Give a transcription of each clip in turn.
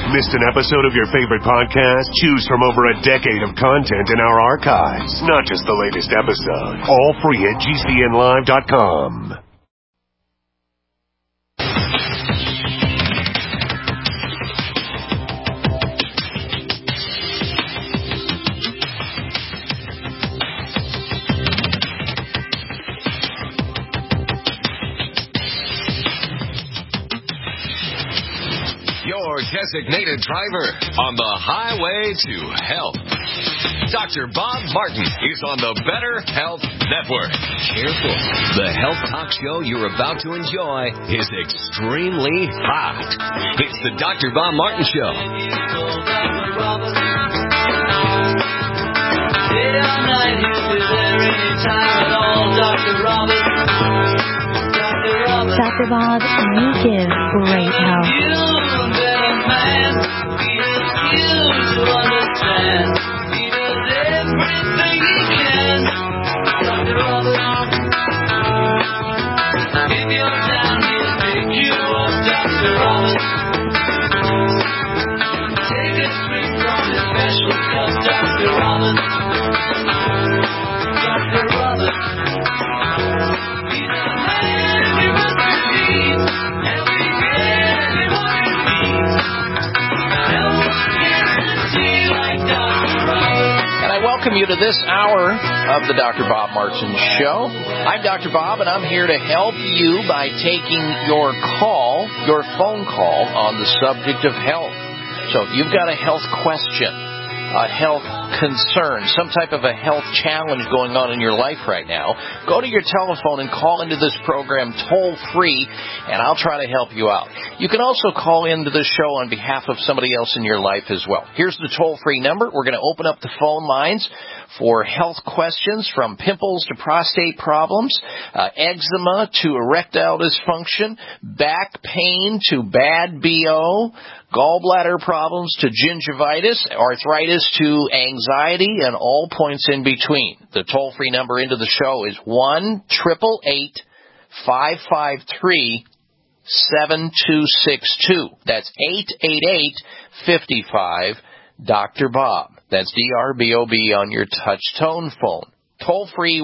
Missed an episode of your favorite podcast? Choose from over a decade of content in our archives, not just the latest episode. All free at GCNlive.com. Your designated driver on the highway to health. Dr. Bob Martin is on the Better Health Network. Careful. The health talk show you're about to enjoy is extremely hot. It's the Dr. Bob Martin Show. Dr. Bob, you give great help. Welcome you to this hour of the Dr. Bob Martin Show. I'm Dr. Bob, and I'm here to help you by taking your phone call on the subject of health. So if you've got a health question, a health concern, some type of a health challenge going on in your life right now, go to your telephone and call into this program toll-free, and I'll try to help you out. You can also call into the show on behalf of somebody else in your life as well. Here's the toll-free number. We're going to open up the phone lines for health questions, from pimples to prostate problems, eczema to erectile dysfunction, back pain to bad BO, gallbladder problems to gingivitis, arthritis to anxiety, and all points in between. The toll-free number into the show is 1-888-553-7262. That's 888-55-Dr. Bob. That's DRBOB on your touch tone phone. Toll-free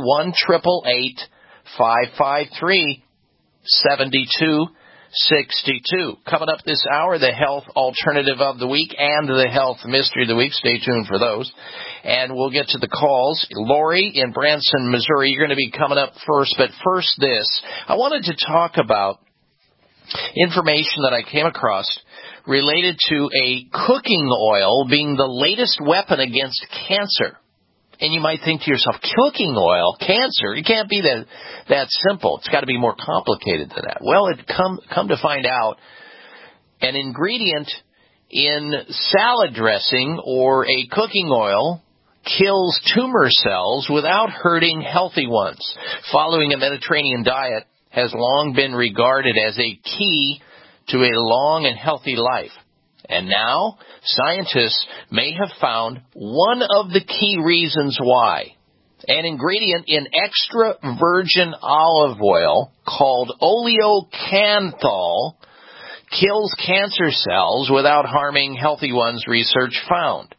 1-888-553-7262. Coming up this hour, the health alternative of the week and the health mystery of the week. Stay tuned for those. And we'll get to the calls. Lori in Branson, Missouri, you're going to be coming up first. But first this, I wanted to talk about information that I came across related to a cooking oil being the latest weapon against cancer. And you might think to yourself, cooking oil, cancer, it can't be that simple. It's got to be more complicated than that. Well, it come to find out, an ingredient in salad dressing or a cooking oil kills tumor cells without hurting healthy ones. Following a Mediterranean diet has long been regarded as a key to a long and healthy life. And now, scientists may have found one of the key reasons why. An ingredient in extra virgin olive oil called oleocanthal kills cancer cells without harming healthy ones, research found.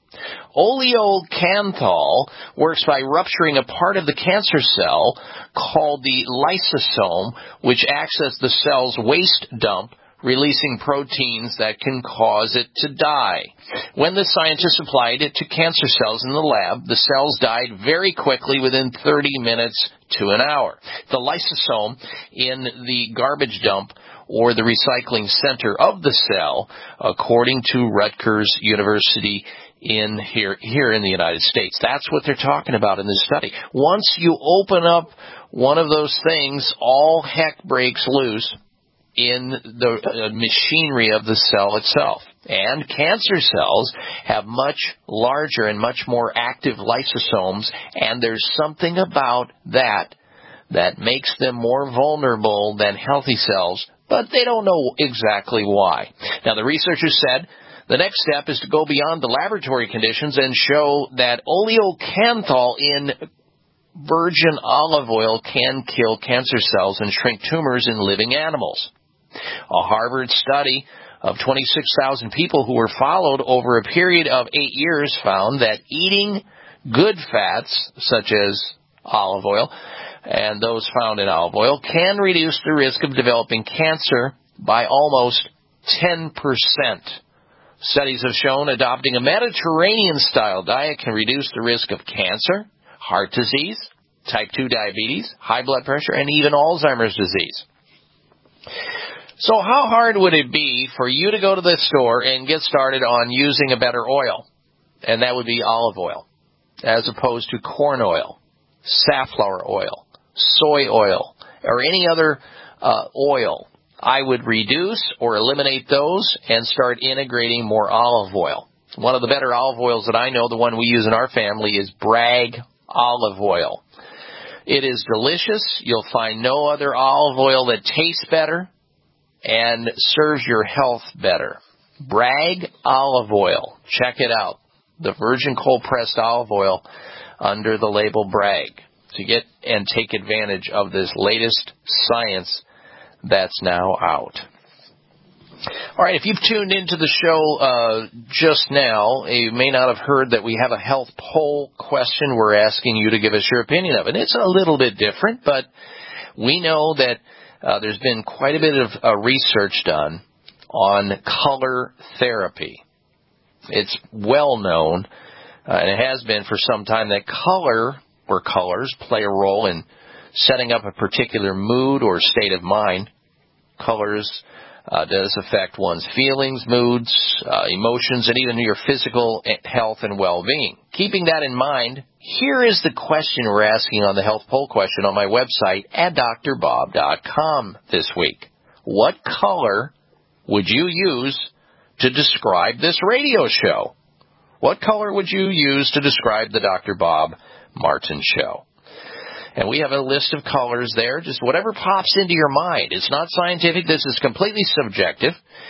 Oleocanthal works by rupturing a part of the cancer cell called the lysosome, which acts as the cell's waste dump, releasing proteins that can cause it to die. When the scientists applied it to cancer cells in the lab, the cells died very quickly within 30 minutes to an hour. The lysosome in the garbage dump or the recycling center of the cell, according to Rutgers University here in the United States. That's what they're talking about in this study. Once you open up one of those things, all heck breaks loose in the machinery of the cell itself. And cancer cells have much larger and much more active lysosomes, and there's something about that makes them more vulnerable than healthy cells, but they don't know exactly why. Now, the researchers said the next step is to go beyond the laboratory conditions and show that oleocanthal in virgin olive oil can kill cancer cells and shrink tumors in living animals. A Harvard study of 26,000 people who were followed over a period of 8 years found that eating good fats, such as olive oil, and those found in olive oil, can reduce the risk of developing cancer by almost 10%. Studies have shown adopting a Mediterranean-style diet can reduce the risk of cancer, heart disease, type 2 diabetes, high blood pressure, and even Alzheimer's disease. So how hard would it be for you to go to the store and get started on using a better oil? And that would be olive oil, as opposed to corn oil, safflower oil, soy oil, or any other oil. I would reduce or eliminate those and start integrating more olive oil. One of the better olive oils that I know, the one we use in our family, is Bragg olive oil. It is delicious. You'll find no other olive oil that tastes better and serves your health better. Bragg olive oil. Check it out. The virgin cold-pressed olive oil under the label Bragg, to get and take advantage of this latest science that's now out. All right, if you've tuned into the show just now, you may not have heard that we have a health poll question we're asking you to give us your opinion of. And it's a little bit different, but we know that there's been quite a bit of research done on color therapy. It's well known, and it has been for some time, that color or colors play a role in setting up a particular mood or state of mind. Colors does affect one's feelings, moods, emotions, and even your physical health and well-being. Keeping that in mind, here is the question we're asking on the health poll question on my website at drbob.com this week. What color would you use to describe this radio show? What color would you use to describe the Dr. Bob Martin Show? And we have a list of colors there, just whatever pops into your mind. It's not scientific. This is completely subjective.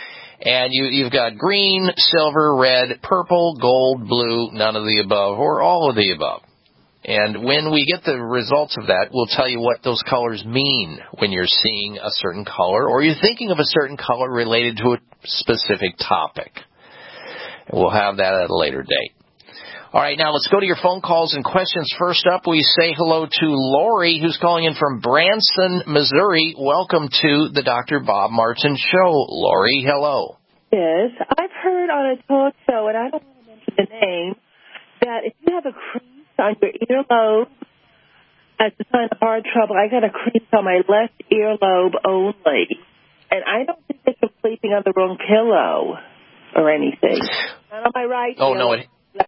And you've got green, silver, red, purple, gold, blue, none of the above, or all of the above. And when we get the results of that, we'll tell you what those colors mean when you're seeing a certain color or you're thinking of a certain color related to a specific topic. And we'll have that at a later date. All right, now let's go to your phone calls and questions. First up, we say hello to Lori, who's calling in from Branson, Missouri. Welcome to the Dr. Bob Martin Show. Lori, hello. Yes, I've heard on a talk show, and I don't want to mention the name, that if you have a crease on your earlobe as a sign of heart trouble, I got a crease on my left earlobe only. And I don't think it's from sleeping on the wrong pillow or anything. Not on my right Oh, no,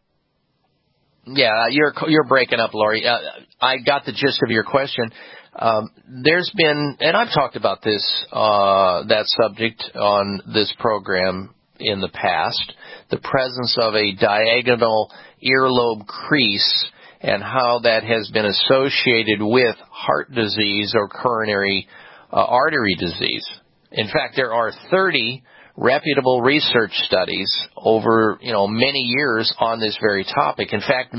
yeah, you're breaking up, Lori. I got the gist of your question. There's been, and I've talked about this, that subject on this program in the past, the presence of a diagonal earlobe crease and how that has been associated with heart disease or coronary artery disease. In fact, there are 30 reputable research studies over, many years on this very topic. In fact,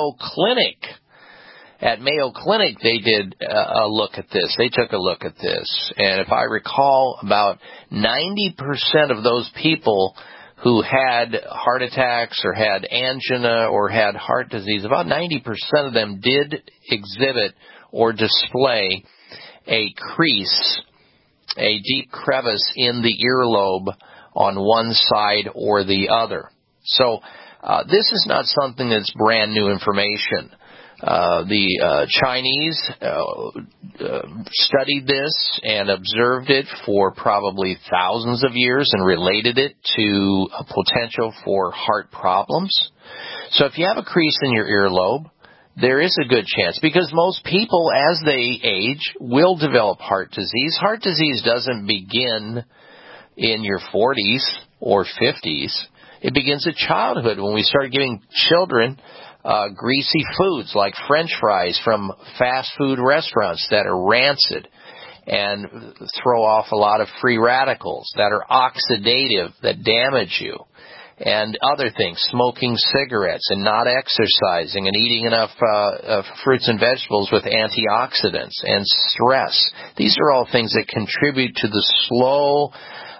at Mayo Clinic, they did a look at this. They took a look at this. And if I recall, about 90% of those people who had heart attacks or had angina or had heart disease, about 90% of them did exhibit or display a crease, a deep crevice in the earlobe on one side or the other. So this is not something that's brand new information. The Chinese studied this and observed it for probably thousands of years and related it to a potential for heart problems. So if you have a crease in your earlobe, there is a good chance, because most people, as they age, will develop heart disease. Heart disease doesn't begin in your 40s or 50s. It begins at childhood when we start giving children greasy foods like French fries from fast food restaurants that are rancid and throw off a lot of free radicals that are oxidative, that damage you, and other things, smoking cigarettes and not exercising and eating enough fruits and vegetables with antioxidants and stress. These are all things that contribute to the slow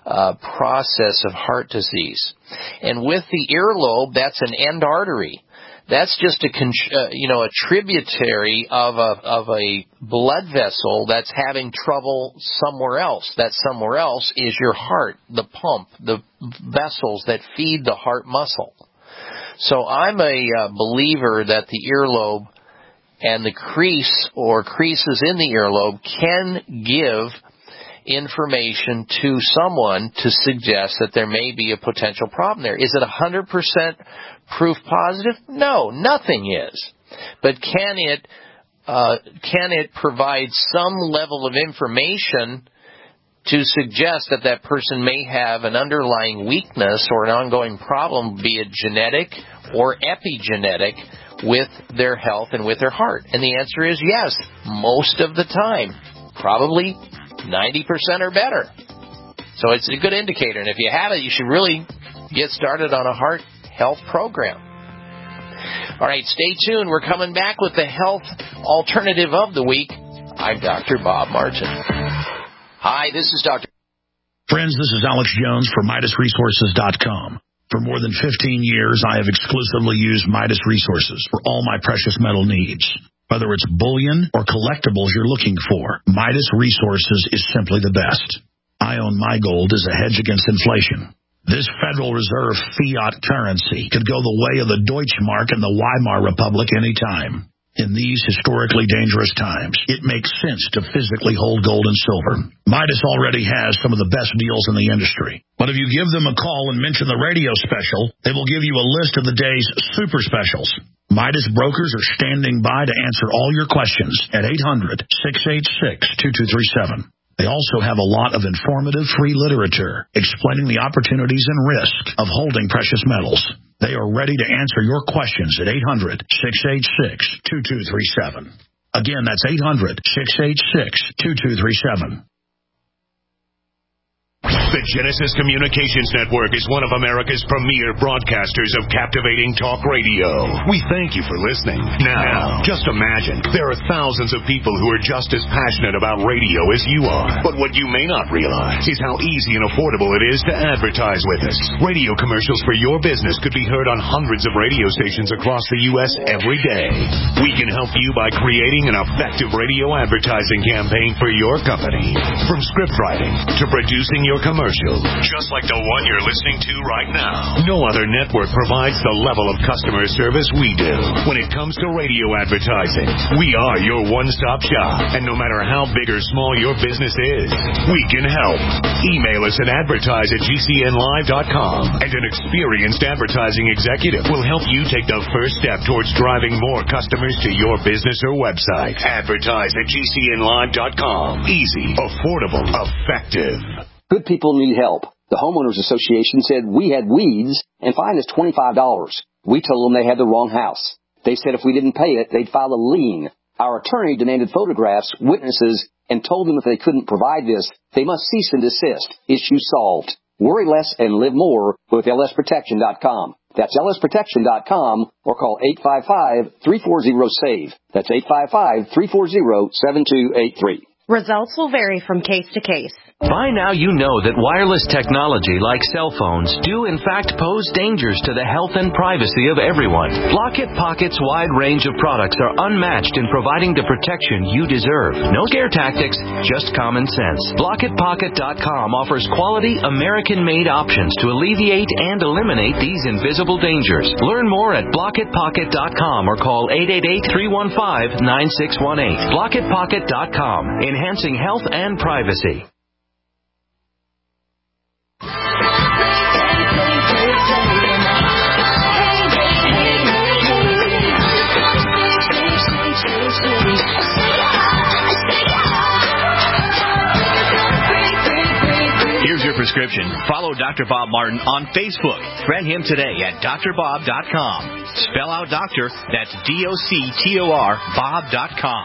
process of heart disease. And with the earlobe, that's an end artery. That's just a tributary of a blood vessel that's having trouble somewhere else. That somewhere else is your heart, the pump, the vessels that feed the heart muscle. So I'm a believer that the earlobe and the crease or creases in the earlobe can give information to someone to suggest that there may be a potential problem there. Is it 100% proof positive? No, nothing is. But can it provide some level of information to suggest that that person may have an underlying weakness or an ongoing problem, be it genetic or epigenetic, with their health and with their heart? And the answer is yes, most of the time. Probably 90% or better. So it's a good indicator. And if you have it, you should really get started on a heart health program. All right, stay tuned. We're coming back with the health alternative of the week. I'm Dr. Bob Martin. Hi, this is Dr. Friends, this is Alex Jones for MidasResources.com. For more than 15 years, I have exclusively used Midas Resources for all my precious metal needs. Whether it's bullion or collectibles you're looking for, Midas Resources is simply the best. I own my gold as a hedge against inflation. This Federal Reserve fiat currency could go the way of the Deutschmark and the Weimar Republic anytime. In these historically dangerous times, it makes sense to physically hold gold and silver. Midas already has some of the best deals in the industry. But if you give them a call and mention the radio special, they will give you a list of the day's super specials. Midas brokers are standing by to answer all your questions at 800-686-2237. They also have a lot of informative free literature explaining the opportunities and risk of holding precious metals. They are ready to answer your questions at 800-686-2237. Again, that's 800-686-2237. The Genesis Communications Network is one of America's premier broadcasters of captivating talk radio. We thank you for listening. Now, just imagine, there are thousands of people who are just as passionate about radio as you are. But what you may not realize is how easy and affordable it is to advertise with us. Radio commercials for your business could be heard on hundreds of radio stations across the U.S. every day. We can help you by creating an effective radio advertising campaign for your company. From script writing to producing your commercial, just like the one you're listening to right now. No other network provides the level of customer service we do. When it comes to radio advertising, we are your one-stop shop. And no matter how big or small your business is, we can help. Email us at advertise@gcnlive.com, and an experienced advertising executive will help you take the first step towards driving more customers to your business or website. Advertise@gcnlive.com. Easy, affordable, effective. Good people need help. The Homeowners Association said we had weeds and fined us $25. We told them they had the wrong house. They said if we didn't pay it, they'd file a lien. Our attorney demanded photographs, witnesses, and told them if they couldn't provide this, they must cease and desist. Issue solved. Worry less and live more with lsprotection.com. That's lsprotection.com or call 855-340-SAVE. That's 855-340-7283. Results will vary from case to case. By now you know that wireless technology like cell phones do in fact pose dangers to the health and privacy of everyone. Blockit Pocket's wide range of products are unmatched in providing the protection you deserve. No scare tactics, just common sense. BlockitPocket.com offers quality American-made options to alleviate and eliminate these invisible dangers. Learn more at BlockitPocket.com or call 888-315-9618. BlockitPocket.com, enhancing health and privacy. Here's your prescription. Follow Dr. Bob Martin on Facebook. Friend him today at drbob.com. Spell out doctor, that's DOCTOR, Bob.com.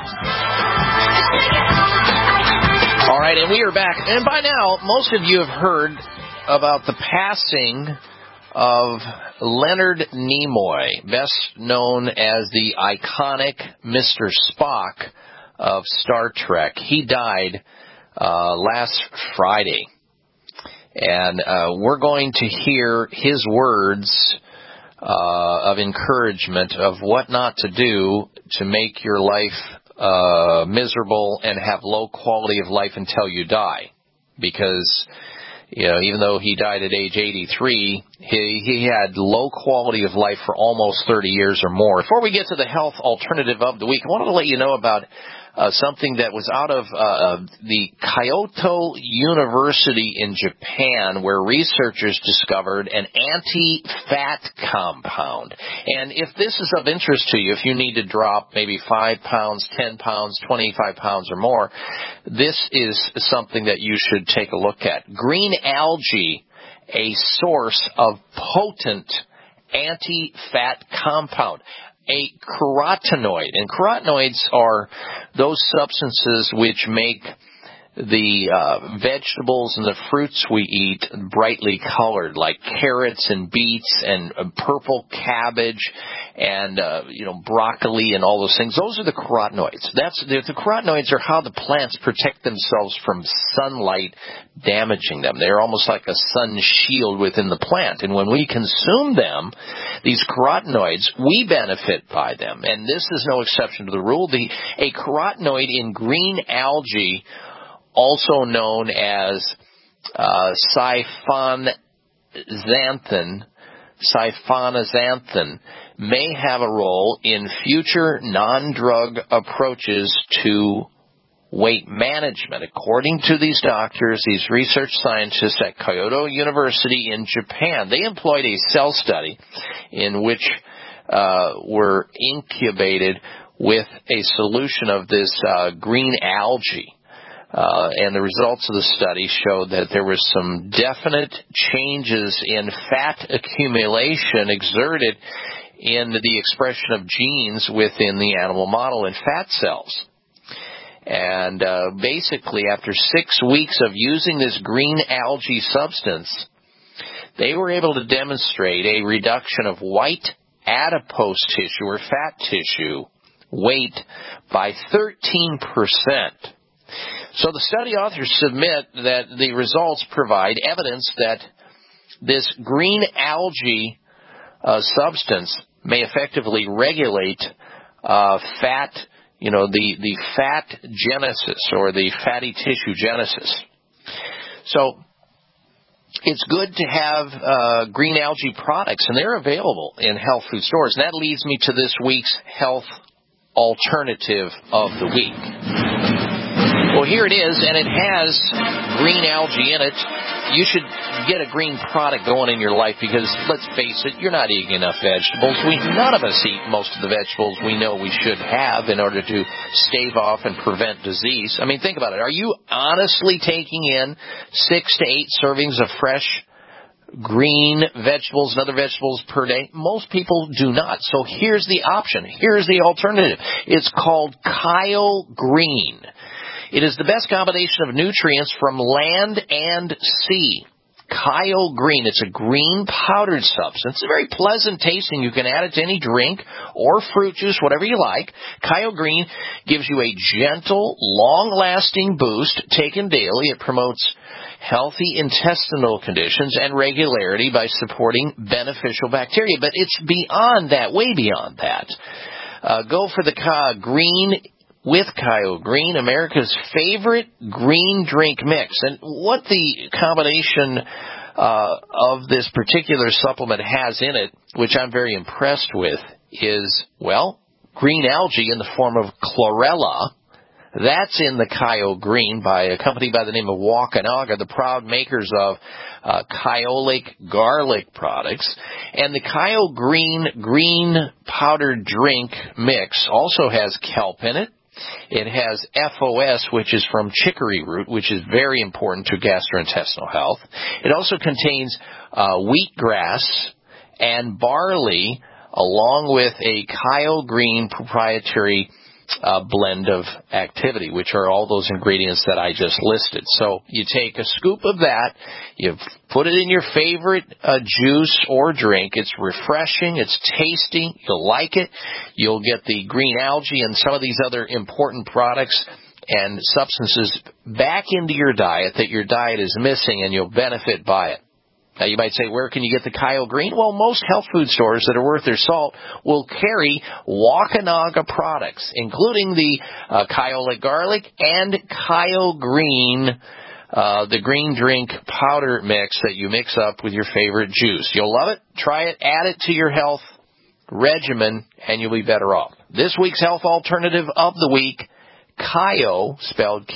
All right, and we are back. And by now, most of you have heard about the passing of Leonard Nimoy, best known as the iconic Mr. Spock of Star Trek. He died last Friday. And we're going to hear his words of encouragement of what not to do to make your life miserable and have low quality of life until you die. Because, even though he died at age 83, he had low quality of life for almost 30 years or more. Before we get to the health alternative of the week, I wanted to let you know about something that was out of the Kyoto University in Japan, where researchers discovered an anti-fat compound. And if this is of interest to you, if you need to drop maybe 5 pounds, 10 pounds, 25 pounds or more, this is something that you should take a look at. Green algae, a source of potent anti-fat compound. A carotenoid, and carotenoids are those substances which make the vegetables and the fruits we eat brightly colored, like carrots and beets and purple cabbage and broccoli and all those things. Those are the carotenoids. The carotenoids are how the plants protect themselves from sunlight damaging them. They're almost like a sun shield within the plant. And when we consume them, these carotenoids, we benefit by them. And this is no exception to the rule. A carotenoid in green algae, also known as siphonazanthin, may have a role in future non-drug approaches to weight management. According to these doctors, these research scientists at Kyoto University in Japan, they employed a cell study in which were incubated with a solution of this green algae. And the results of the study showed that there was some definite changes in fat accumulation exerted in the expression of genes within the animal model in fat cells. And basically, after 6 weeks of using this green algae substance, they were able to demonstrate a reduction of white adipose tissue or fat tissue weight by 13%. So the study authors submit that the results provide evidence that this green algae substance may effectively regulate fat, the fat genesis or the fatty tissue genesis. So it's good to have green algae products, and they're available in health food stores. And that leads me to this week's health alternative of the week. Well, here it is, and it has green algae in it. You should get a green product going in your life because, let's face it, you're not eating enough vegetables. None of us eat most of the vegetables we know we should have in order to stave off and prevent disease. I mean, think about it. Are you honestly taking in 6 to 8 servings of fresh green vegetables and other vegetables per day? Most people do not. So here's the option. Here's the alternative. It's called Kyle Green. It is the best combination of nutrients from land and sea. Kyle Green. It's a green powdered substance. It's very pleasant tasting. You can add it to any drink or fruit juice, whatever you like. Kyle Green gives you a gentle, long-lasting boost taken daily. It promotes healthy intestinal conditions and regularity by supporting beneficial bacteria. But it's beyond that, way beyond that. Go for the Green with Kyle Green, America's favorite green drink mix. And what the combination of this particular supplement has in it, which I'm very impressed with, is, green algae in the form of chlorella. That's in the Kyle Green by a company by the name of Wakanaga, the proud makers of Kyolic garlic products. And the Kyle green powdered drink mix also has kelp in it. It has FOS, which is from chicory root, which is very important to gastrointestinal health. It also contains wheatgrass and barley, along with a Kyle Green proprietary blend of activity, which are all those ingredients that I just listed. So you take a scoop of that, you put it in your favorite juice or drink. It's refreshing, it's tasty, you'll like it. You'll get the green algae and some of these other important products and substances back into your diet that your diet is missing, and you'll benefit by it. Now, you might say, where can you get the Kyle Green? Well, most health food stores that are worth their salt will carry Wakanaga products, including the Kyle Garlic and Kyle Green, the green drink powder mix that you mix up with your favorite juice. You'll love it. Try it. Add it to your health regimen, and you'll be better off. This week's health alternative of the week, Kyo, spelled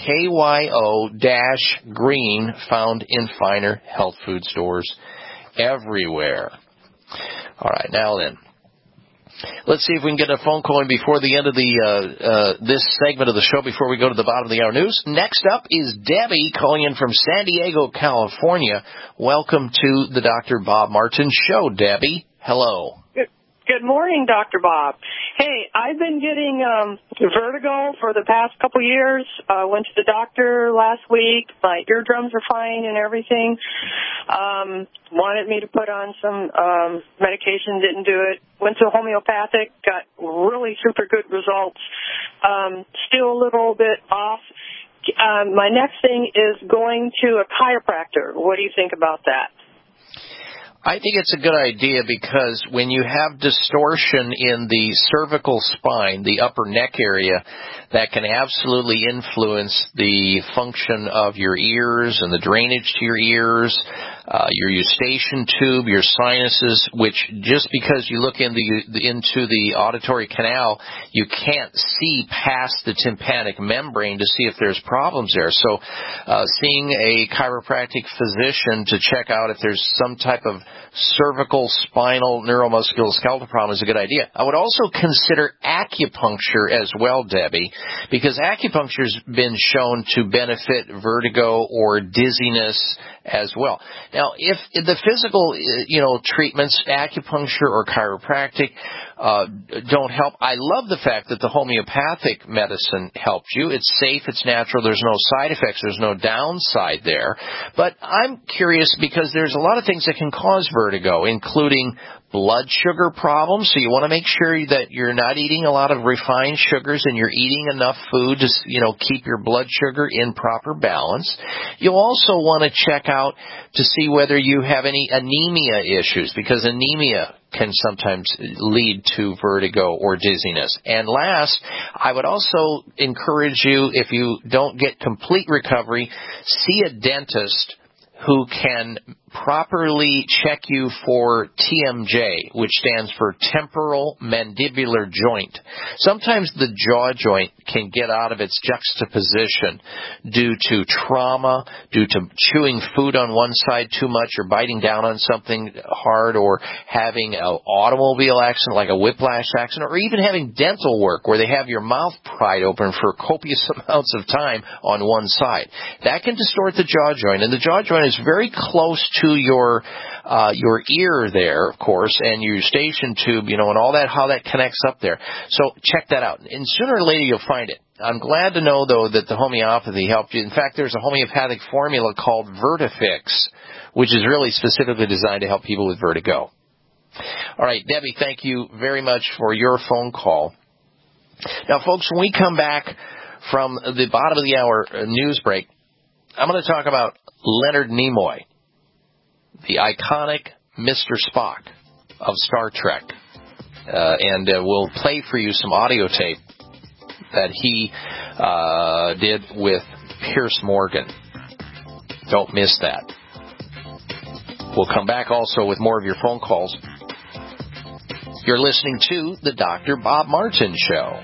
Kyo-green, found in finer health food stores everywhere. All right, now then, let's see if we can get a phone call in before the end of this segment of the show, before we go to the bottom of the hour news. Next up is Debbie calling in from San Diego, California. Welcome to the Dr. Bob Martin Show, Debbie. Hello. Good morning, Dr. Bob. Hey, I've been getting vertigo for the past couple years. Went to the doctor last week. My eardrums are fine and everything. Wanted me to put on some medication, didn't do it. Went to homeopathic, got really super good results. Still a little bit off. My next thing is going to a chiropractor. What do you think about that? I think it's a good idea because when you have distortion in the cervical spine, the upper neck area, that can absolutely influence the function of your ears and the drainage to your ears, your eustachian tube, your sinuses, which just because you look into the auditory canal, you can't see past the tympanic membrane to see if there's problems there. So seeing a chiropractic physician to check out if there's some type of cervical spinal neuromusculoskeletal problem is a good idea. I would also consider acupuncture as well, Debbie, because acupuncture has been shown to benefit vertigo or dizziness as well. Now, if the physical, treatments, acupuncture or chiropractic, don't help, I love the fact that the homeopathic medicine helps you. It's safe, it's natural, there's no side effects, there's no downside there. But I'm curious because there's a lot of things that can cause vertigo, including blood sugar problems, so you want to make sure that you're not eating a lot of refined sugars and you're eating enough food to, keep your blood sugar in proper balance. You'll also want to check out to see whether you have any anemia issues, because anemia can sometimes lead to vertigo or dizziness. And last, I would also encourage you, if you don't get complete recovery, see a dentist who can properly check you for TMJ, which stands for temporal mandibular joint. Sometimes the jaw joint can get out of its juxtaposition due to trauma, due to chewing food on one side too much or biting down on something hard, or having an automobile accident like a whiplash accident, or even having dental work where they have your mouth pried open for copious amounts of time on one side. That can distort the jaw joint, and the jaw joint is very close to your ear there, of course, and your eustachian tube, and all that, how that connects up there. So check that out. And sooner or later you'll find it. I'm glad to know, though, that the homeopathy helped you. In fact, there's a homeopathic formula called Vertifix, which is really specifically designed to help people with vertigo. All right, Debbie, thank you very much for your phone call. Now, folks, when we come back from the bottom of the hour news break, I'm going to talk about Leonard Nimoy, the iconic Mr. Spock of Star Trek. And we'll play for you some audio tape that he did with Pierce Morgan. Don't miss that. We'll come back also with more of your phone calls. You're listening to the Dr. Bob Martin Show.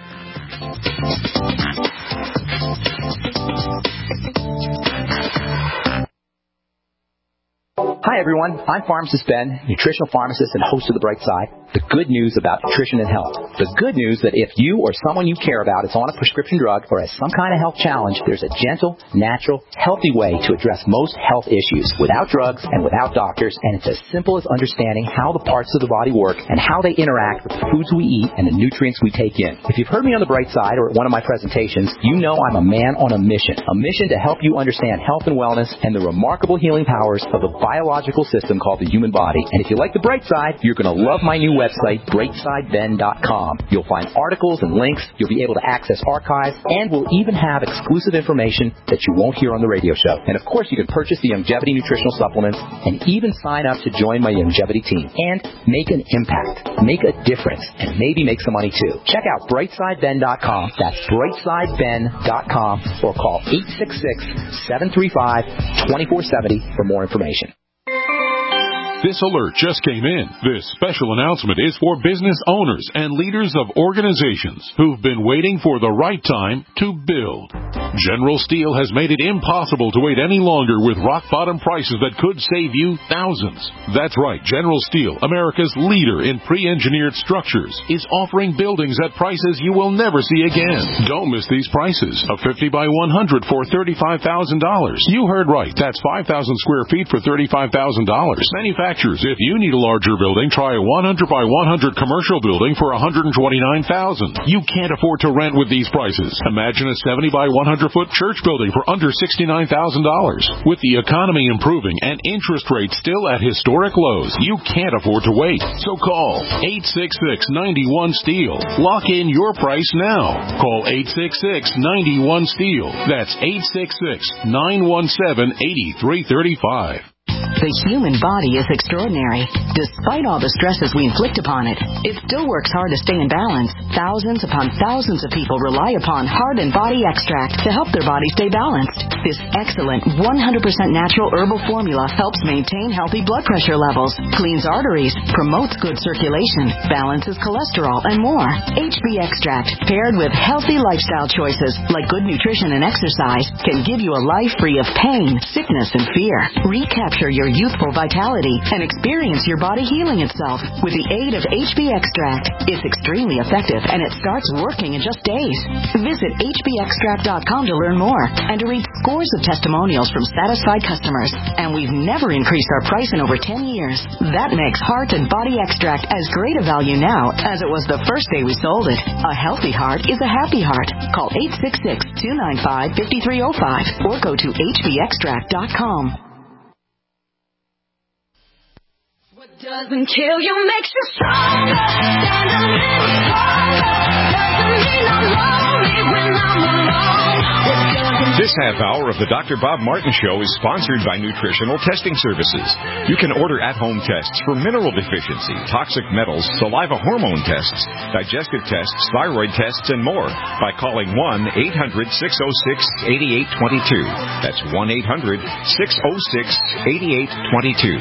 Hi, everyone. I'm Pharmacist Ben, nutritional pharmacist and host of The Bright Side. The good news about nutrition and health. The good news that if you or someone you care about is on a prescription drug or has some kind of health challenge, there's a gentle, natural, healthy way to address most health issues without drugs and without doctors, and it's as simple as understanding how the parts of the body work and how they interact with the foods we eat and the nutrients we take in. If you've heard me on The Bright Side or at one of my presentations, you know I'm a man on a mission to help you understand health and wellness and the remarkable healing powers of the biological biological system called the human body. And if you like the bright side, you're going to love my new website, brightsideben.com. You'll find articles and links. You'll be able to access archives, and we'll even have exclusive information that you won't hear on the radio show. And of course, you can purchase the Youngevity nutritional supplements and even sign up to join my Youngevity team and make an impact, make a difference, and maybe make some money too. Check out brightsideben.com. That's brightsideben.com, or call 866-735-2470 for more information. This alert just came in. This special announcement is for business owners and leaders of organizations who've been waiting for the right time to build. General Steel has made it impossible to wait any longer with rock-bottom prices that could save you thousands. That's right. General Steel, America's leader in pre-engineered structures, is offering buildings at prices you will never see again. Don't miss these prices. A 50 by 100 for $35,000. You heard right. That's 5,000 square feet for $35,000. Manufacturers, if you need a larger building, try a 100 by 100 commercial building for $129,000. You can't afford to rent with these prices. Imagine a 70 by 100-foot church building for under $69,000. With the economy improving and interest rates still at historic lows, you can't afford to wait. So call 866-91-STEEL. Lock in your price now. Call 866-91-STEEL. That's 866-917-8335. The human body is extraordinary. Despite all the stresses we inflict upon it, it still works hard to stay in balance. Thousands upon thousands of people rely upon Heart and Body Extract to help their body stay balanced. This excellent 100% natural herbal formula helps maintain healthy blood pressure levels, cleans arteries, promotes good circulation, balances cholesterol, and more. HB Extract, paired with healthy lifestyle choices like good nutrition and exercise, can give you a life free of pain, sickness, and fear. Recapture your youthful vitality and experience your body healing itself with the aid of HB Extract. It's extremely effective, and it starts working in just days. Visit hbextract.com to learn more and to read scores of testimonials from satisfied customers. And we've never increased our price in over 10 years. That makes Heart and Body Extract as great a value now as it was the first day we sold it. A healthy heart is a happy heart. Call 866-295-5305 or go to hbextract.com. Doesn't kill you, makes you stronger. Stand a little stronger. Doesn't mean I'm lonely when I'm alone. This half hour of the Dr. Bob Martin Show is sponsored by Nutritional Testing Services. You can order at-home tests for mineral deficiency, toxic metals, saliva hormone tests, digestive tests, thyroid tests, and more by calling 1-800-606-8822. That's 1-800-606-8822.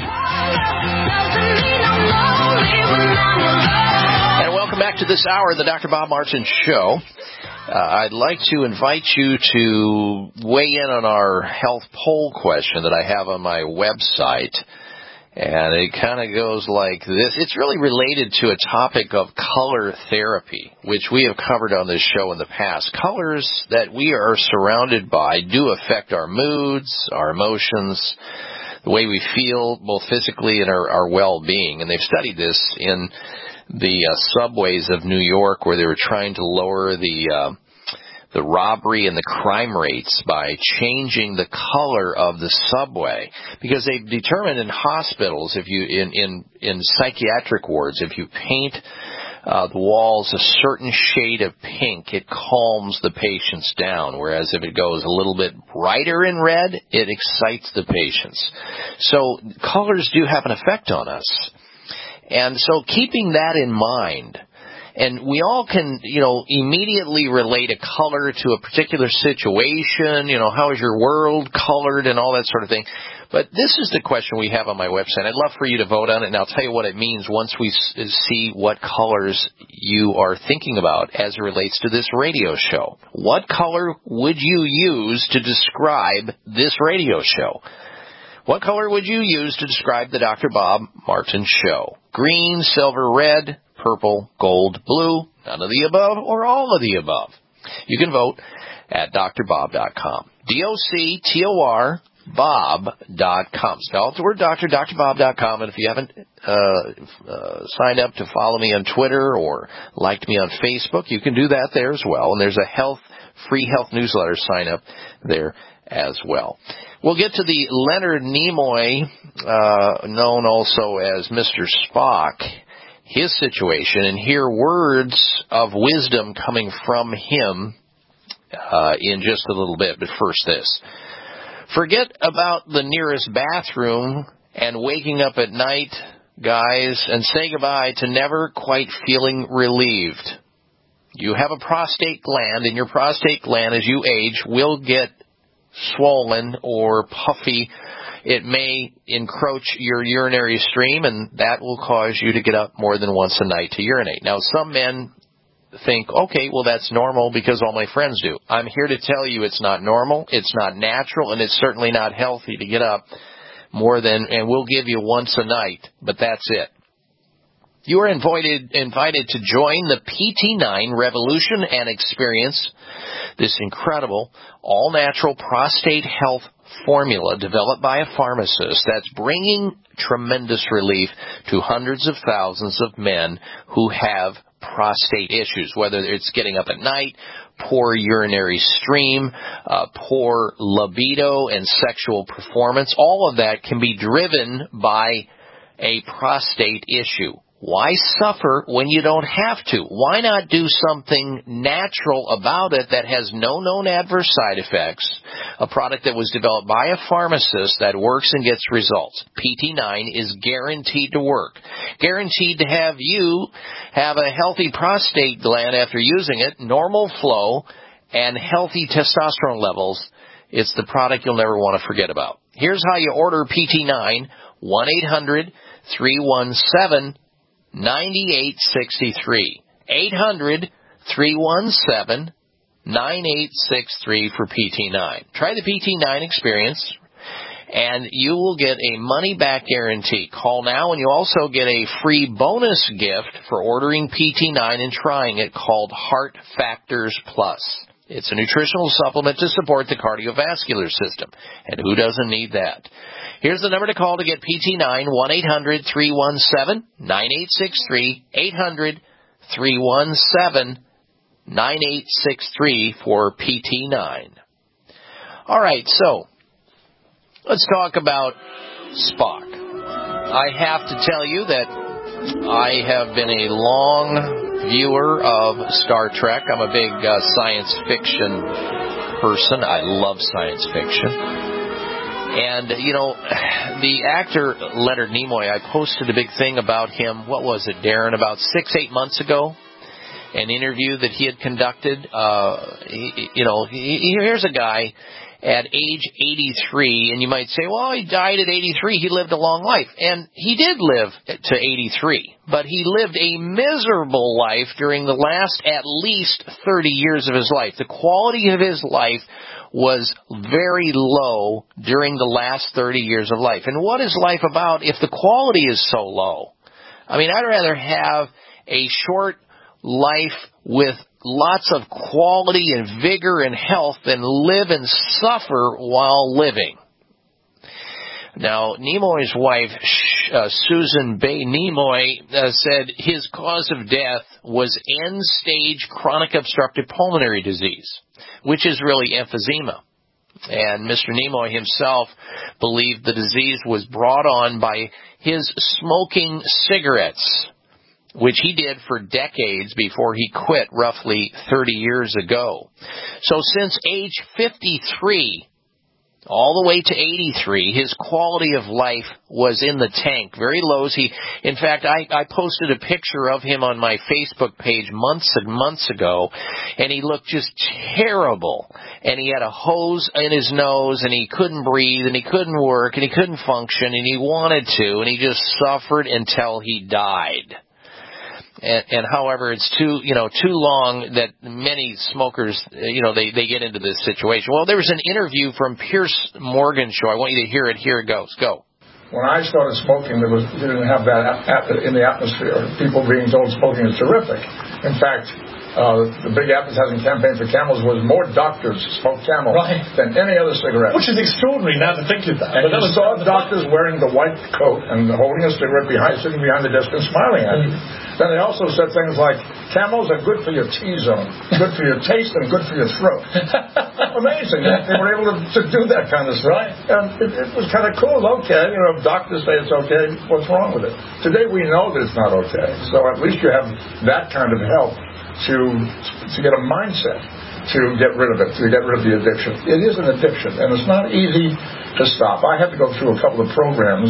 And welcome back to this hour of the Dr. Bob Martin Show. I'd like to invite you to weigh in on our health poll question that I have on my website. And it kind of goes like this. It's really related to a topic of color therapy, which we have covered on this show in the past. Colors that we are surrounded by do affect our moods, our emotions, the way we feel, both physically and our well-being. And they've studied this in the subways of New York, where they were trying to lower the robbery and the crime rates by changing the color of the subway, because they've determined in hospitals, if you in psychiatric wards, if you paint the walls a certain shade of pink, it calms the patients down, whereas if it goes a little bit brighter in red, it excites the patients. So colors do have an effect on us. And so keeping that in mind, and we all can, immediately relate a color to a particular situation, how is your world colored and all that sort of thing. But this is the question we have on my website. I'd love for you to vote on it, and I'll tell you what it means once we see what colors you are thinking about as it relates to this radio show. What color would you use to describe this radio show? What color would you use to describe the Dr. Bob Martin Show? Green, silver, red, purple, gold, blue, none of the above, or all of the above? You can vote at drbob.com. DOCTOR Bob.com. Spell out the word doctor, drbob.com. And if you haven't signed up to follow me on Twitter or liked me on Facebook, you can do that there as well. And there's a free health newsletter sign up there as well. We'll get to the Leonard Nimoy, known also as Mr. Spock, his situation, and hear words of wisdom coming from him in just a little bit. But first this. Forget about the nearest bathroom and waking up at night, guys, and say goodbye to never quite feeling relieved. You have a prostate gland, and your prostate gland, as you age, will get swollen or puffy. It may encroach your urinary stream, and that will cause you to get up more than once a night to urinate. Now, some men think, okay, well, that's normal because all my friends do. I'm here to tell you it's not normal, it's not natural, and it's certainly not healthy to get up more than, and we'll give you once a night, but that's it. You are invited to join the PT9 revolution and experience this incredible all-natural prostate health formula developed by a pharmacist that's bringing tremendous relief to hundreds of thousands of men who have prostate issues, whether it's getting up at night, poor urinary stream, poor libido and sexual performance. All of that can be driven by a prostate issue. Why suffer when you don't have to? Why not do something natural about it that has no known adverse side effects, a product that was developed by a pharmacist that works and gets results? PT9 is guaranteed to work, guaranteed to have you have a healthy prostate gland after using it, normal flow, and healthy testosterone levels. It's the product you'll never want to forget about. Here's how you order PT9, 1-800-317-9863. 800-317-9863 for PT9. Try the PT9 experience, and you will get a money-back guarantee. Call now, and you also get a free bonus gift for ordering PT9 and trying it called Heart Factors Plus. It's a nutritional supplement to support the cardiovascular system, and who doesn't need that? Here's the number to call to get PT9, 1-800-317-9863, 800-317-9863 for PT9. All right, so let's talk about Spock. I have to tell you that I have been a long viewer of Star Trek. I'm a big science fiction person. I love science fiction. And, you know, the actor Leonard Nimoy, I posted a big thing about him, what was it, Darren, about 6-8 months ago, an interview that he had conducted. Here's a guy at age 83, and you might say, well, he died at 83, he lived a long life. And he did live to 83, but he lived a miserable life during the last at least 30 years of his life. The quality of his life was very low during the last 30 years of life. And what is life about if the quality is so low? I mean, I'd rather have a short life with lots of quality and vigor and health than live and suffer while living. Now, Nimoy's wife, Susan Bay Nimoy, said his cause of death was end-stage chronic obstructive pulmonary disease, which is really emphysema. And Mr. Nimoy himself believed the disease was brought on by his smoking cigarettes, which he did for decades before he quit roughly 30 years ago. So since age 53, all the way to 83, his quality of life was in the tank, very low. In fact, I posted a picture of him on my Facebook page months and months ago, and he looked just terrible. And he had a hose in his nose, and he couldn't breathe, and he couldn't work, and he couldn't function, and he wanted to, and he just suffered until he died. And however, it's too long that many smokers, they get into this situation. Well, there was an interview from Piers Morgan show. I want you to hear it. Here it goes. Go. When I started smoking, you didn't have that in the atmosphere. People being told smoking is terrific. In fact, the big advertising campaign for Camels was more doctors smoke Camel than any other cigarette. Which is extraordinary now to think of that. And you saw doctors wearing the white coat and holding a cigarette sitting behind the desk and smiling at you. Then they also said things like, Camels are good for your T-zone, good for your taste, and good for your throat. Amazing. They were able to do that kind of stuff. Right. And it was kind of cool. Okay, if doctors say it's okay, what's wrong with it? Today we know that it's not okay. So at least you have that kind of help to get a mindset to get rid of it, to get rid of the addiction. It is an addiction, and it's not easy to stop. I had to go through a couple of programs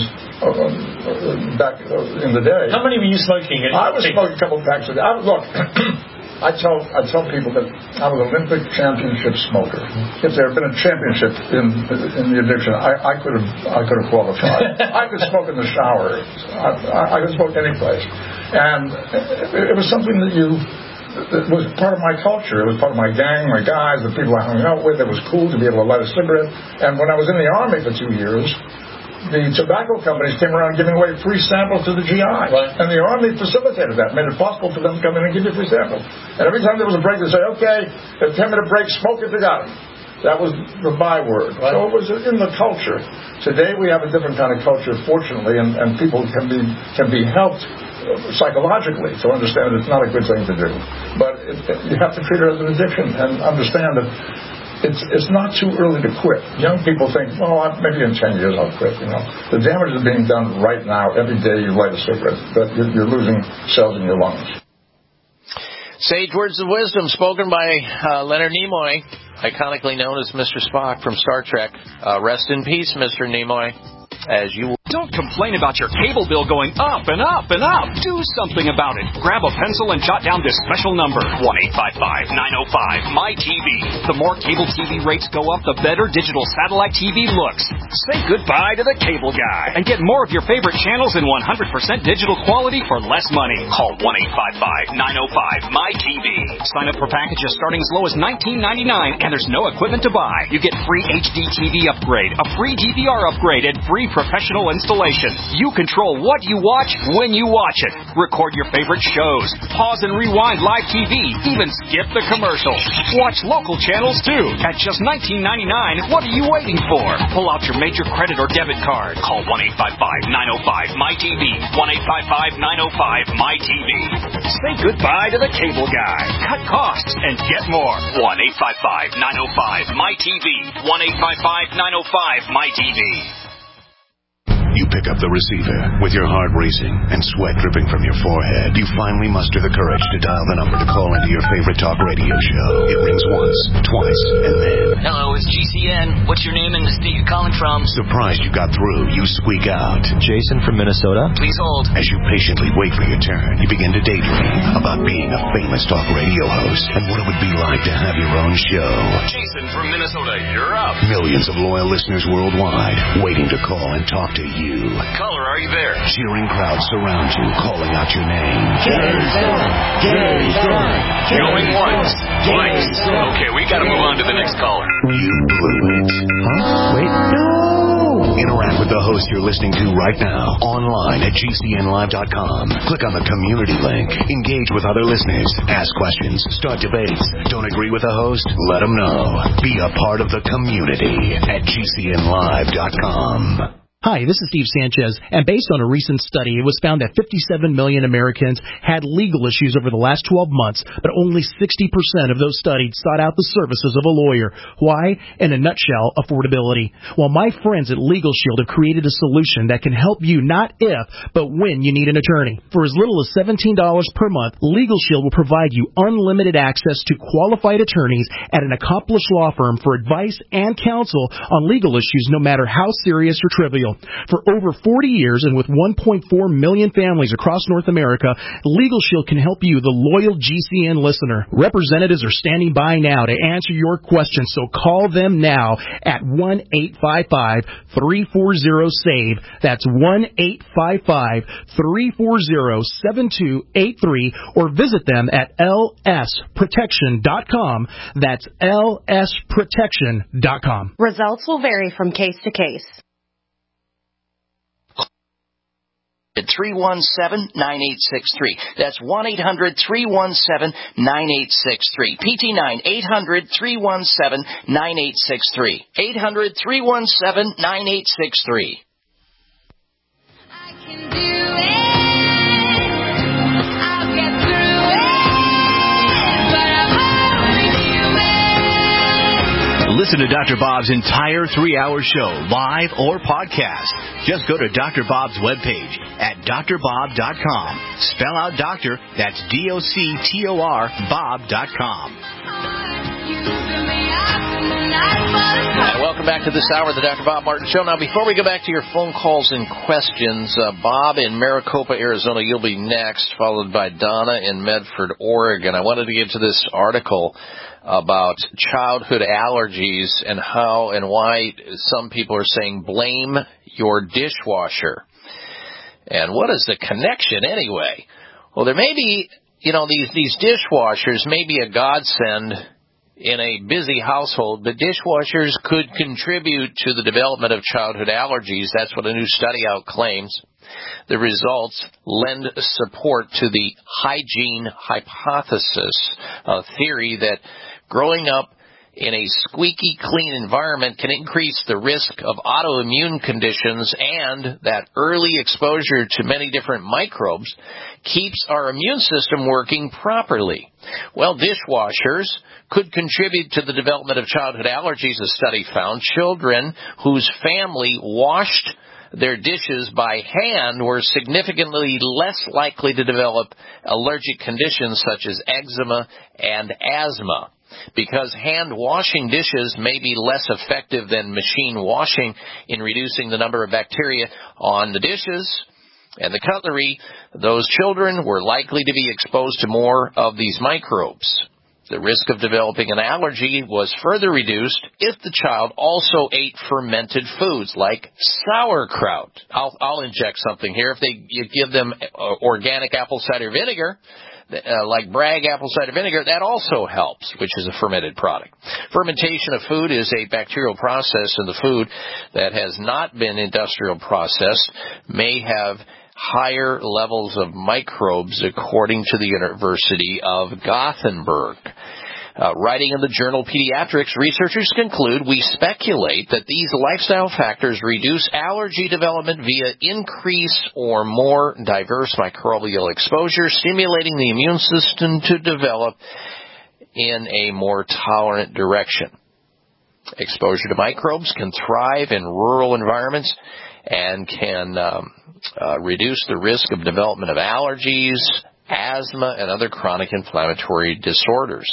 back in the day. How many were you smoking? I was smoking a couple of packs a day. Look, I tell people that I was an Olympic championship smoker. If there had been a championship in the addiction, I could have qualified. I could smoke in the shower. I could smoke any place, and it was something that it was part of my culture. It was part of my gang, my guys, the people I hung out with. It was cool to be able to light a cigarette. And when I was in the Army for 2 years, the tobacco companies came around giving away free samples to the GIs. Right. And the Army facilitated that, made it possible for them to come in and give you free samples. And every time there was a break, they'd say, okay, a 10-minute break, smoke it, they got it. That was the byword. Right. So it was in the culture. Today we have a different kind of culture, fortunately, and people can be helped psychologically to understand that it's not a good thing to do. But you have to treat it as an addiction and understand that it's not too early to quit. Young people think, maybe in 10 years I'll quit. The damage is being done right now. Every day you light a cigarette, but you're losing cells in your lungs. Sage words of wisdom spoken by Leonard Nimoy, iconically known as Mr. Spock from Star Trek. Rest in peace, Mr. Nimoy. As you Don't complain about your cable bill going up and up and up. Do something about it. Grab a pencil and jot down this special number, 1-855-905-MY-TV. The more cable TV rates go up, the better digital satellite TV looks. Say goodbye to the cable guy and get more of your favorite channels in 100% digital quality for less money. Call 1-855-905-MY-TV. Sign up for packages starting as low as $19.99, and there's no equipment to buy. You get free HD TV upgrade, a free DVR upgrade, and free professional installation. You control what you watch when you watch it. Record your favorite shows. Pause and rewind live TV. Even skip the commercials. Watch local channels too. At just $19.99, what are you waiting for? Pull out your major credit or debit card. Call 1-855-905-MY-TV. 1-855-905-MY-TV. Say goodbye to the cable guy. Cut costs and get more. 1-855-905-MY-TV. 1-855-905-MY-TV. You pick up the receiver with your heart racing and sweat dripping from your forehead. You finally muster the courage to dial the number to call into your favorite talk radio show. It rings once, twice, and then... Hello, it's GCN. What's your name and the state you're calling from? Surprised you got through, you squeak out. Jason from Minnesota. Please hold. As you patiently wait for your turn, you begin to daydream about being a famous talk radio host and what it would be like to have your own show. Jason from Minnesota, you're up. Millions of loyal listeners worldwide waiting to call and talk to you. Caller, are you there? Cheering crowds surround you, calling out your name. Jason! Jason! Going once, twice. Okay, we gotta move on to the next caller. You blew it. Huh? Wait, no! Interact with the host you're listening to right now, online at GCNlive.com. Click on the community link. Engage with other listeners. Ask questions. Start debates. Don't agree with the host? Let them know. Be a part of the community at GCNlive.com. Hi, this is Steve Sanchez, and based on a recent study, it was found that 57 million Americans had legal issues over the last 12 months, but only 60% of those studied sought out the services of a lawyer. Why? In a nutshell, affordability. Well, my friends at Legal Shield have created a solution that can help you not if, but when you need an attorney. For as little as $17 per month, Legal Shield will provide you unlimited access to qualified attorneys at an accomplished law firm for advice and counsel on legal issues, no matter how serious or trivial. For over 40 years and with 1.4 million families across North America, Legal Shield can help you, the loyal GCN listener. Representatives are standing by now to answer your questions, so call them now at 1-855-340-SAVE. That's 1-855-340-7283, or visit them at lsprotection.com. That's lsprotection.com. Results will vary from case to case. At 317-9863. That's 1-800-317-9863. PT9, 800-317-9863. 800-317-9863. I can do it. I Listen to Dr. Bob's entire 3-hour show, live or podcast. Just go to Dr. Bob's webpage at drbob.com. Spell out doctor, that's D-O-C-T-O-R, Bob.com. And welcome back to this hour of the Dr. Bob Martin Show. Now, before we go back to your phone calls and questions, Bob in Maricopa, Arizona, you'll be next, followed by Donna in Medford, Oregon. I wanted to get to this article about childhood allergies and how and why some people are saying blame your dishwasher. And what is the connection anyway? Well, there may be, these dishwashers may be a godsend in a busy household, but dishwashers could contribute to the development of childhood allergies. That's what a new study out claims. The results lend support to the hygiene hypothesis, a theory that growing up in a squeaky clean environment can increase the risk of autoimmune conditions, and that early exposure to many different microbes keeps our immune system working properly. Well, dishwashers could contribute to the development of childhood allergies, a study found. Children whose family washed their dishes by hand were significantly less likely to develop allergic conditions such as eczema and asthma. Because hand washing dishes may be less effective than machine washing in reducing the number of bacteria on the dishes and the cutlery, those children were likely to be exposed to more of these microbes. The risk of developing an allergy was further reduced if the child also ate fermented foods like sauerkraut. I'll inject something here. If you give them organic apple cider vinegar, like Bragg apple cider vinegar, that also helps, which is a fermented product. Fermentation of food is a bacterial process, and the food that has not been industrial processed may have higher levels of microbes, according to the University of Gothenburg. Writing in the journal Pediatrics, researchers conclude, we speculate that these lifestyle factors reduce allergy development via increase or more diverse microbial exposure, stimulating the immune system to develop in a more tolerant direction. Exposure to microbes can thrive in rural environments and can reduce the risk of development of allergies, asthma, and other chronic inflammatory disorders.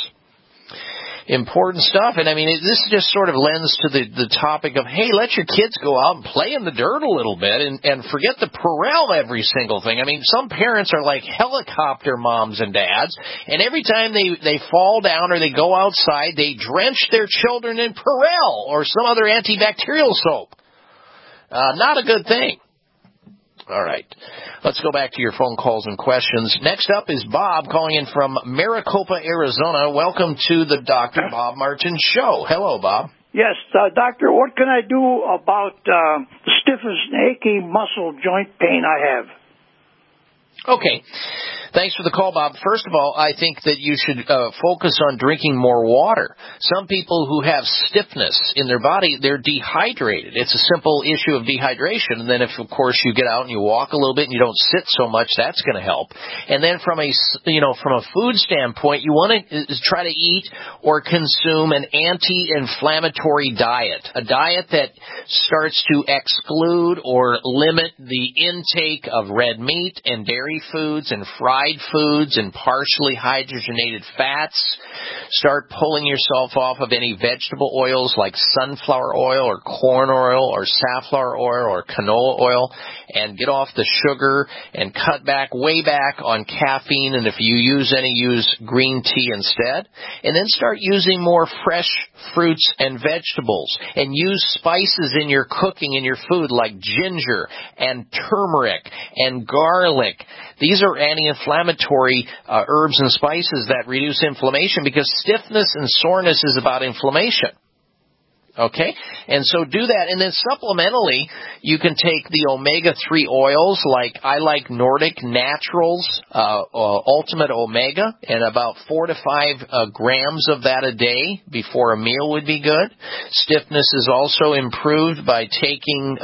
Important stuff, and this just sort of lends to the topic of, hey, let your kids go out and play in the dirt a little bit and forget the Purell every single thing. Some parents are like helicopter moms and dads, and every time they fall down or they go outside, they drench their children in Purell or some other antibacterial soap. Not a good thing. All right. Let's go back to your phone calls and questions. Next up is Bob calling in from Maricopa, Arizona. Welcome to the Dr. Bob Martin Show. Hello, Bob. Yes, doctor, what can I do about the stiffness and achy muscle joint pain I have? Okay. Thanks for the call, Bob. First of all, I think that you should focus on drinking more water. Some people who have stiffness in their body, they're dehydrated. It's a simple issue of dehydration. And then if, of course, you get out and you walk a little bit and you don't sit so much, that's going to help. And then from a food standpoint, you want to try to eat or consume an anti-inflammatory diet, a diet that starts to exclude or limit the intake of red meat and dairy foods and fried foods and partially hydrogenated fats. Start pulling yourself off of any vegetable oils like sunflower oil or corn oil or safflower oil or canola oil, and get off the sugar and cut way back on caffeine, and if you use any, use green tea instead. And then start using more fresh fruits and vegetables, and use spices in your cooking, in your food, like ginger and turmeric and garlic. These are anti-inflammatory herbs and spices that reduce inflammation, because stiffness and soreness is about inflammation. Okay? And so do that. And then supplementally, you can take the omega-3 oils, I like Nordic Naturals Ultimate Omega, and about 4 to 5 grams of that a day before a meal would be good. Stiffness is also improved by taking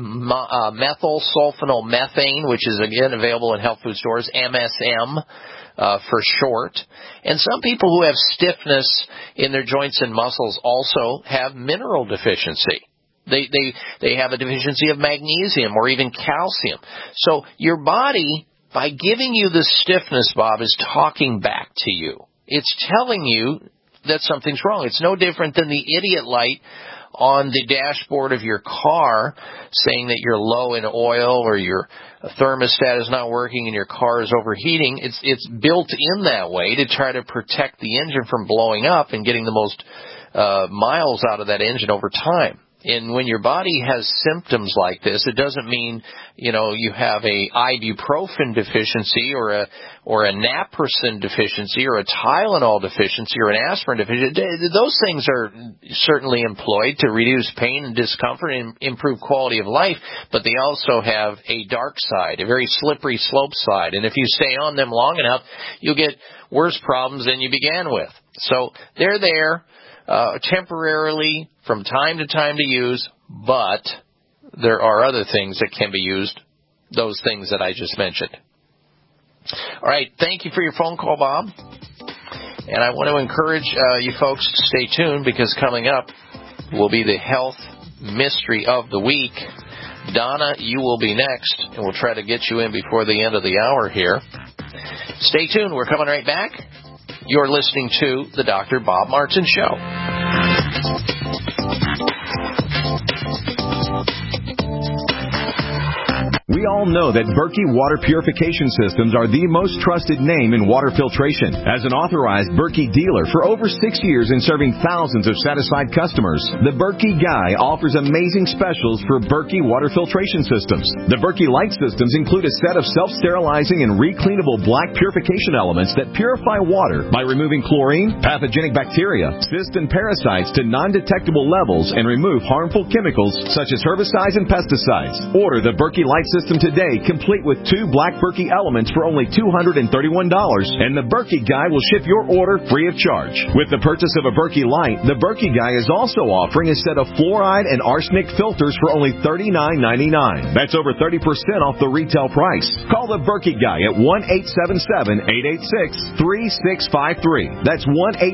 methyl sulfonylmethane, which is again available in health food stores, MSM. for short. And some people who have stiffness in their joints and muscles also have mineral deficiency. They have a deficiency of magnesium or even calcium. So your body, by giving you the stiffness, Bob, is talking back to you. It's telling you that something's wrong. It's no different than the idiot light on the dashboard of your car saying that you're low in oil or your thermostat is not working and your car is overheating. It's built in that way to try to protect the engine from blowing up and getting the most miles out of that engine over time. And when your body has symptoms like this, it doesn't mean, you have a ibuprofen deficiency or a naproxen deficiency or a Tylenol deficiency or an aspirin deficiency. Those things are certainly employed to reduce pain and discomfort and improve quality of life, but they also have a dark side, a very slippery slope side. And if you stay on them long enough, you'll get worse problems than you began with. So they're there temporarily from time to time to use, but there are other things that can be used, those things that I just mentioned. All right, thank you for your phone call, Bob. And I want to encourage you folks to stay tuned, because coming up will be the health mystery of the week. Donna, you will be next, and we'll try to get you in before the end of the hour here. Stay tuned. We're coming right back. You're listening to the Dr. Bob Martin Show. We all know that Berkey Water Purification Systems are the most trusted name in water filtration. As an authorized Berkey dealer for over 6 years and serving thousands of satisfied customers, the Berkey Guy offers amazing specials for Berkey Water Filtration Systems. The Berkey Light Systems include a set of self-sterilizing and recleanable black purification elements that purify water by removing chlorine, pathogenic bacteria, cysts, and parasites to non-detectable levels and remove harmful chemicals such as herbicides and pesticides. Order the Berkey Light System today, complete with 2 black Berkey elements for only $231, and the Berkey Guy will ship your order free of charge. With the purchase of a Berkey Light, the Berkey Guy is also offering a set of fluoride and arsenic filters for only $39.99. That's over 30% off the retail price. Call the Berkey Guy at 1-877-886-3653. That's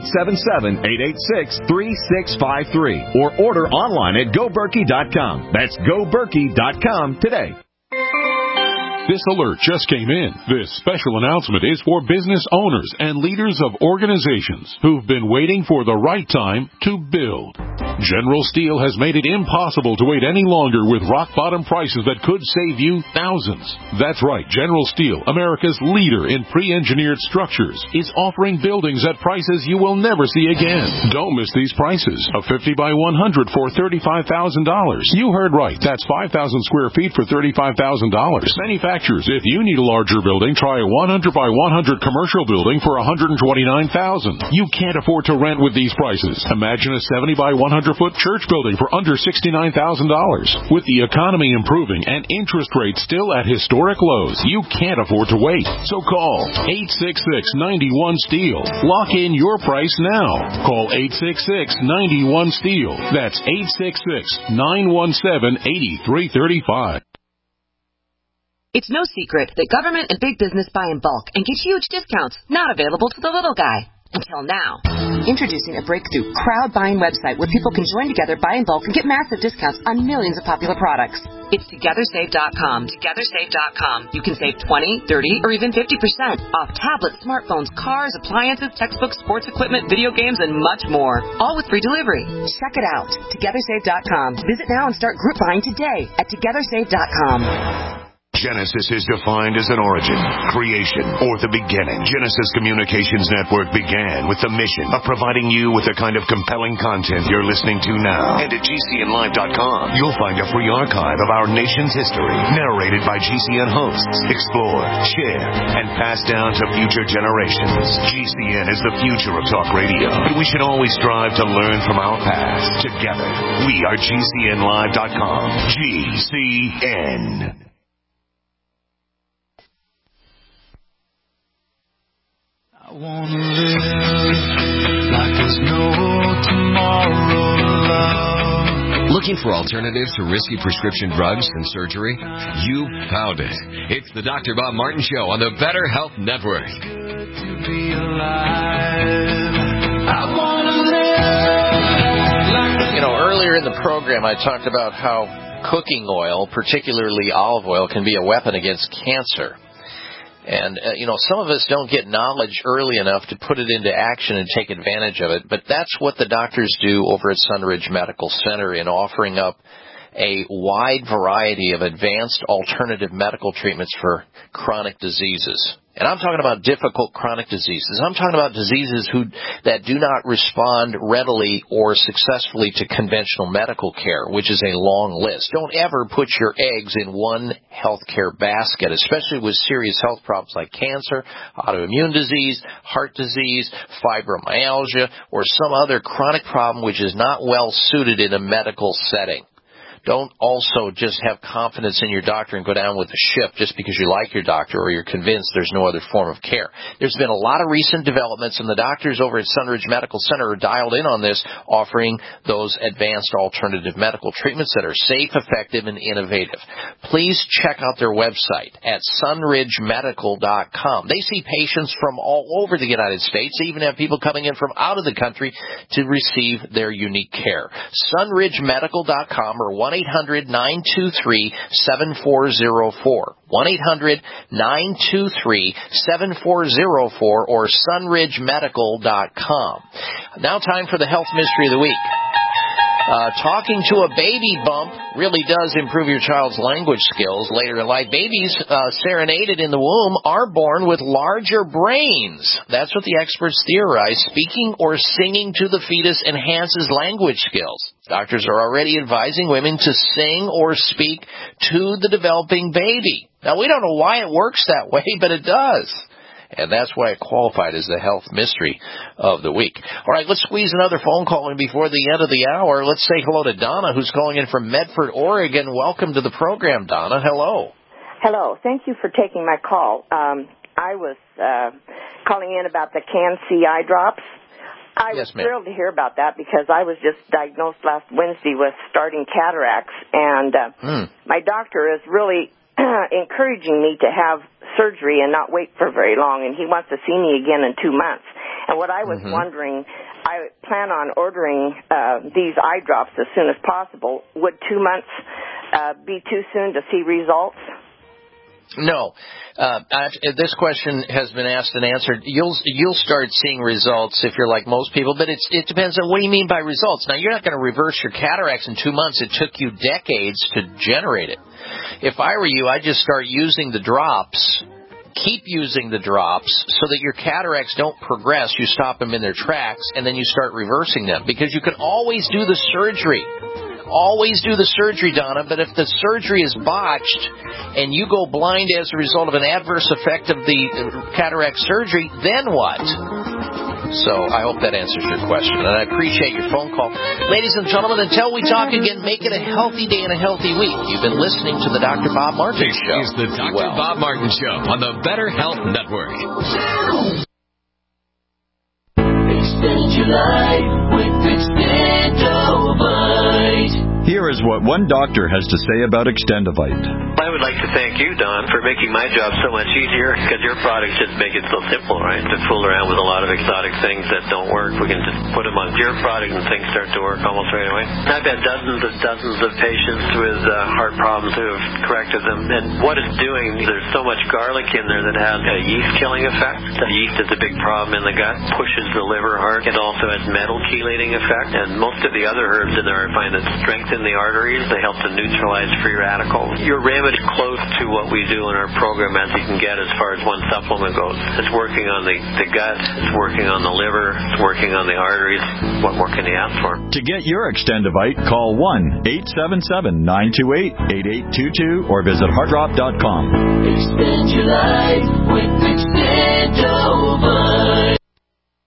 1-877-886-3653. Or order online at GoBerkey.com. That's GoBerkey.com today. This alert just came in. This special announcement is for business owners and leaders of organizations who've been waiting for the right time to build. General Steel has made it impossible to wait any longer with rock-bottom prices that could save you thousands. That's right, General Steel, America's leader in pre-engineered structures, is offering buildings at prices you will never see again. Don't miss these prices. A 50 by 100 for $35,000. You heard right. That's 5,000 square feet for $35,000. Manufacturers, if you need a larger building, try a 100 by 100 commercial building for $129,000. You can't afford to rent with these prices. Imagine a 70 by 100-foot church building for under $69,000. With the economy improving and interest rates still at historic lows, you can't afford to wait. So call 866-91-STEEL. Lock in your price now. Call 866-91-STEEL. That's 866-917-8335. It's no secret that government and big business buy in bulk and get huge discounts not available to the little guy. Until now. Introducing a breakthrough crowd buying website where people can join together, buy in bulk, and get massive discounts on millions of popular products. It's TogetherSave.com. TogetherSave.com. You can save 20, 30, or even 50% off tablets, smartphones, cars, appliances, textbooks, sports equipment, video games, and much more. All with free delivery. Check it out. TogetherSave.com. Visit now and start group buying today at TogetherSave.com. Genesis is defined as an origin, creation, or the beginning. Genesis Communications Network began with the mission of providing you with the kind of compelling content you're listening to now. And at GCNlive.com, you'll find a free archive of our nation's history, narrated by GCN hosts, explored, shared, and passed down to future generations. GCN is the future of talk radio, but we should always strive to learn from our past. Together, we are GCNlive.com. GCN. I wanna live like there's no tomorrow, love. Looking for alternatives to risky prescription drugs and surgery? You found it. It's the Dr. Bob Martin Show on the Better Health Network. Earlier in the program, I talked about how cooking oil, particularly olive oil, can be a weapon against cancer. And, some of us don't get knowledge early enough to put it into action and take advantage of it. But that's what the doctors do over at Sunridge Medical Center in offering up a wide variety of advanced alternative medical treatments for chronic diseases. And I'm talking about difficult chronic diseases. I'm talking about diseases that do not respond readily or successfully to conventional medical care, which is a long list. Don't ever put your eggs in one healthcare basket, especially with serious health problems like cancer, autoimmune disease, heart disease, fibromyalgia, or some other chronic problem which is not well suited in a medical setting. Don't also just have confidence in your doctor and go down with the ship just because you like your doctor or you're convinced there's no other form of care. There's been a lot of recent developments, and the doctors over at Sunridge Medical Center are dialed in on this, offering those advanced alternative medical treatments that are safe, effective, and innovative. Please check out their website at sunridgemedical.com. They see patients from all over the United States. They even have people coming in from out of the country to receive their unique care. sunridgemedical.com or 1-800-923-7404. 1-800-923-7404 or sunridgemedical.com. Now time for the health mystery of the week. Talking to a baby bump really does improve your child's language skills later in life. Babies serenaded in the womb are born with larger brains. That's what the experts theorize. Speaking or singing to the fetus enhances language skills. Doctors are already advising women to sing or speak to the developing baby. Now, we don't know why it works that way, but it does. And that's why it qualified as the health mystery of the week. All right, let's squeeze another phone call in before the end of the hour. Let's say hello to Donna, who's calling in from Medford, Oregon. Welcome to the program, Donna. Hello. Hello. Thank you for taking my call. I was calling in about the CanC eye drops. I was thrilled to hear about that because I was just diagnosed last Wednesday with starting cataracts, and my doctor is really encouraging me to have surgery and not wait for very long, and he wants to see me again in 2 months. And what I was wondering, I plan on ordering these eye drops as soon as possible. Would 2 months be too soon to see results? No. This question has been asked and answered. You'll start seeing results if you're like most people, but it depends on what do you mean by results. Now, you're not going to reverse your cataracts in 2 months. It took you decades to generate it. If I were you, I'd just start using the drops. Keep using the drops so that your cataracts don't progress. You stop them in their tracks, and then you start reversing them, because you can always do the surgery. Always do the surgery, Donna, but if the surgery is botched and you go blind as a result of an adverse effect of the cataract surgery, then what? So I hope that answers your question, and I appreciate your phone call. Ladies and gentlemen, until we talk again, make it a healthy day and a healthy week. You've been listening to the Dr. Bob Martin Show. This is the Dr. Bob Martin Show on the Better Health Network. Extend your life with Extendovite. Here is what one doctor has to say about Extendovite. I would like to thank you, Don, for making my job so much easier, because your products just make it so simple, right? To fool around with a lot of exotic things that don't work, we can just put them on your product and things start to work almost right away. I've had dozens of patients with heart problems who have corrected them, and what it's doing, there's so much garlic in there that has a yeast-killing effect. The yeast is a big problem in the gut, pushes the liver hard. It also has metal chelating effect, and most of the other herbs in there I find that strengthen the arteries. They help to neutralize free radicals. Your remedy is close to what we do in our program as you can get as far as one supplement goes. It's working on the gut, it's working on the liver, it's working on the arteries. What more can you ask for? To get your Extendovite, call 1-877-928-8822 or visit heartdrop.com. Extend your life with Extendovite.